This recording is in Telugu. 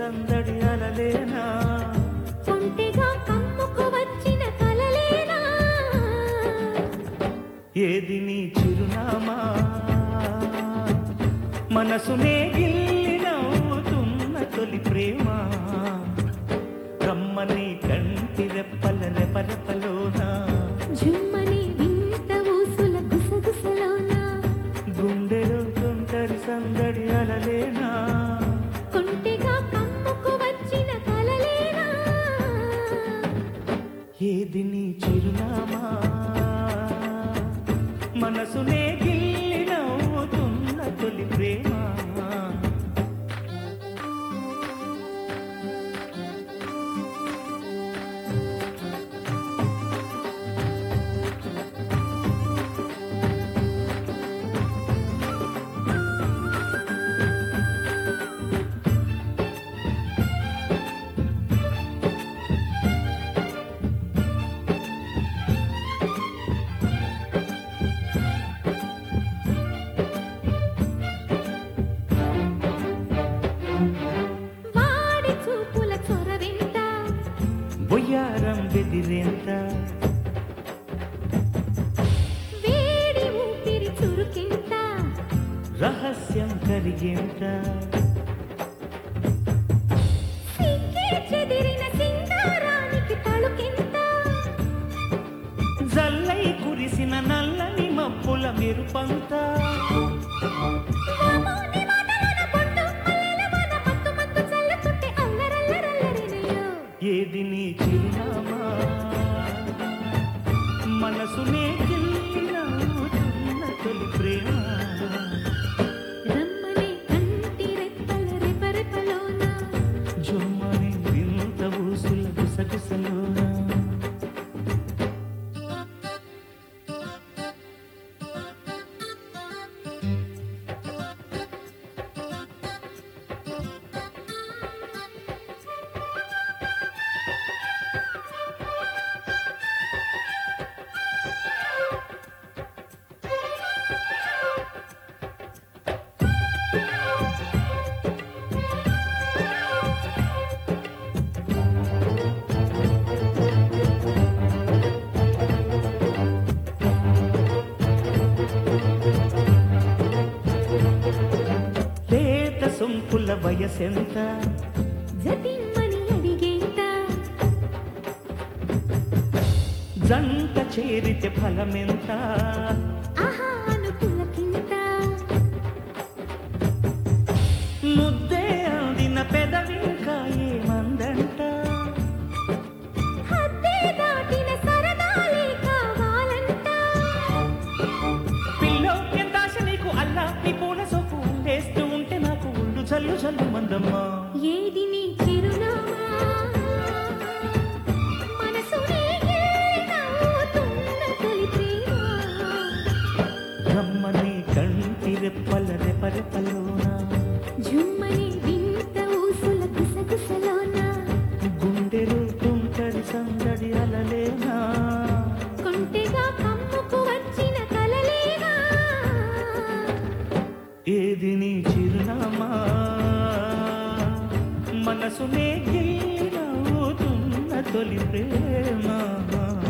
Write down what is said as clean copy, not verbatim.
సందడి అలలేనా ఒంటిగా కమ్ముకు వచ్చిన కలలేనా ఏది నీ చిరునామా మనసునే గిల్లి నవ్వుతున్న తొలి ప్రేమ కమ్మని కంటి రెప్పల రెపరెపలోనా జుమ్మని వింత ఊసుల గుసగుసలోనా గుండెలో తొందరి సందడి అలలేనా ఒంటిగా కమ్ముకు వచ్చిన కలలేనా ఏది నీ చిరునామా మనసునే గిల్లి నవ్వుతున్న తొలి ప్రేమ వాడి చూపుల చొరవెంత బొయ్యారం బెదిరేంత వేడి ఊపిరి చురుకెంత రహస్యం కరిగేంత సిగ్గే చెదిరిన సింగారానికి తళుకెంత జల్లై కురిసిన నల్లని మబ్బుల మెరుపంత వామోని మాటలోన పొట్టు మల్లెల వాన మత్తు మత్తు చల్లుతుంటే అల్లరల్లరల్లరినయ్యో ఏది నీ చిరునామా మనసునే గిల్లి నవ్వుతున్న తొలి ప్రేమ రమ్మని కంటి రెప్పల రెపరెపలోన జుమ్మని వింత ఊసుల గుసగుసలోనా లేత సొంపుల వయసెంత జతిమ్మని అడిగేంత జంట చేరితే ఫలమెంత ఆహా అనుకులకింత ముద్దే అందిన పెదవింకా ఏమందంట హద్దే దాటిన సరదాలే కావాలంట పిల్లో ఎంతాశ నీకు అల్లా నీ పూల సొప్పు వేస్తూ ఉంటే నాకు ఉండు చల్లు చల్లు మందమ్మా ఏది నీ చిరునామా మనసునే గిల్లి నవ్వుతున్న తొలి ప్రేమ రమ్మని కంటి రెప్పల రెపరెపలోనా జుమ్మని వింత ఊసుల గుసగుసలోన గుండెలు తుంటరి సందడి అలలేనా కొంటెగా కమ్ముకు వచ్చిన కలలేనా ఏది నీ చిరునామా మనసునే గిల్లి నవ్వుతున్న తొలి ప్రేమ